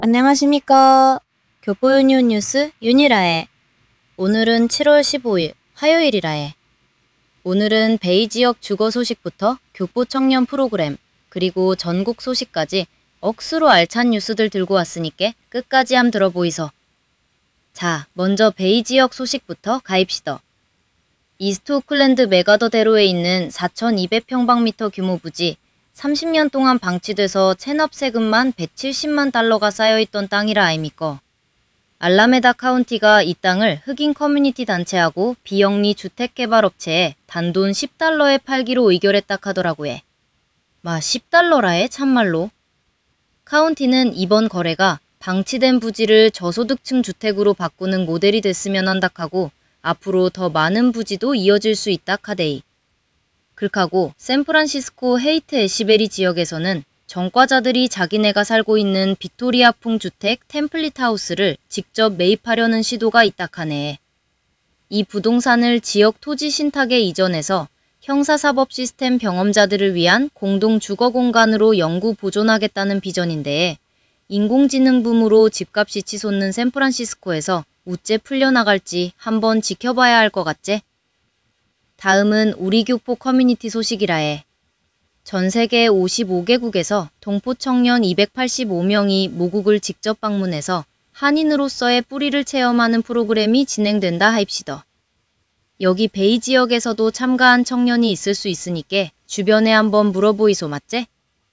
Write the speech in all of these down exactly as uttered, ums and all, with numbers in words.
안녕하십니까. 교포유니온 뉴스 윤이라에. 오늘은 칠월 십오일 화요일이라에. 오늘은 베이 지역 주거 소식부터 교포 청년 프로그램 그리고 전국 소식까지 억수로 알찬 뉴스들 들고 왔으니께 끝까지 함 들어보이소. 자, 먼저 베이 지역 소식부터 가입시다. 이스트 오클랜드 메가더대로에 있는 사천이백 평방미터 규모 부지 삼십 년 동안 방치돼서 체납 세금만 백칠십만 달러가 쌓여있던 땅이라 아입니까. 알라메다 카운티가 이 땅을 흑인 커뮤니티 단체하고 비영리 주택개발업체에 단돈 십 달러에 팔기로 의결했다 하더라고 해. 마 십 달러라에 참말로. 카운티는 이번 거래가 방치된 부지를 저소득층 주택으로 바꾸는 모델이 됐으면 한다 하고 앞으로 더 많은 부지도 이어질 수 있다 하데이. 그렇하고 샌프란시스코 헤이트 애시베리 지역에서는 전과자들이 자기네가 살고 있는 빅토리아풍 주택 템플릿 하우스를 직접 매입하려는 시도가 있다 하네. 이 부동산을 지역 토지 신탁에 이전해서 형사사법 시스템 경험자들을 위한 공동 주거 공간으로 영구 보존하겠다는 비전인데 인공지능 붐으로 집값이 치솟는 샌프란시스코에서 우째 풀려나갈지 한번 지켜봐야 할 것 같제? 다음은 우리 교포 커뮤니티 소식이라해. 전 세계 오십오 개국에서 동포 청년 이백팔십오 명이 모국을 직접 방문해서 한인으로서의 뿌리를 체험하는 프로그램이 진행된다 하입시다. 여기 베이 지역에서도 참가한 청년이 있을 수 있으니께 주변에 한번 물어보이소 맞제?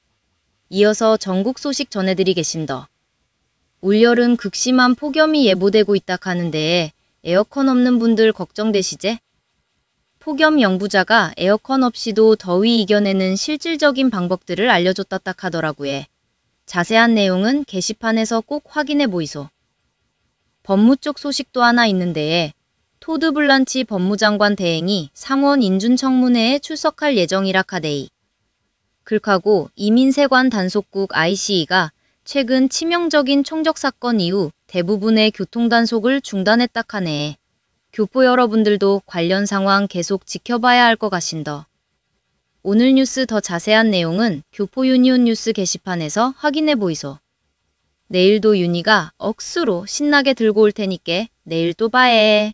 이어서 전국 소식 전해드리겠습니다. 올여름 극심한 폭염이 예보되고 있다 하는데 에어컨 없는 분들 걱정되시제? 폭염 연구자가 에어컨 없이도 더위 이겨내는 실질적인 방법들을 알려줬다 하더라고 해. 자세한 내용은 게시판에서 꼭 확인해 보이소. 법무 쪽 소식도 하나 있는데 토드 블란치 법무장관 대행이 상원 인준청문회에 출석할 예정이라 카데이. 글하고 이민세관 단속국 아이씨이가 최근 치명적인 총적 사건 이후 대부분의 교통단속을 중단했다 하네. 교포 여러분들도 관련 상황 계속 지켜봐야 할 것 같신다. 오늘 뉴스 더 자세한 내용은 교포 유니온 뉴스 게시판에서 확인해 보이소. 내일도 윤희가 억수로 신나게 들고 올 테니께 내일 또 봐해.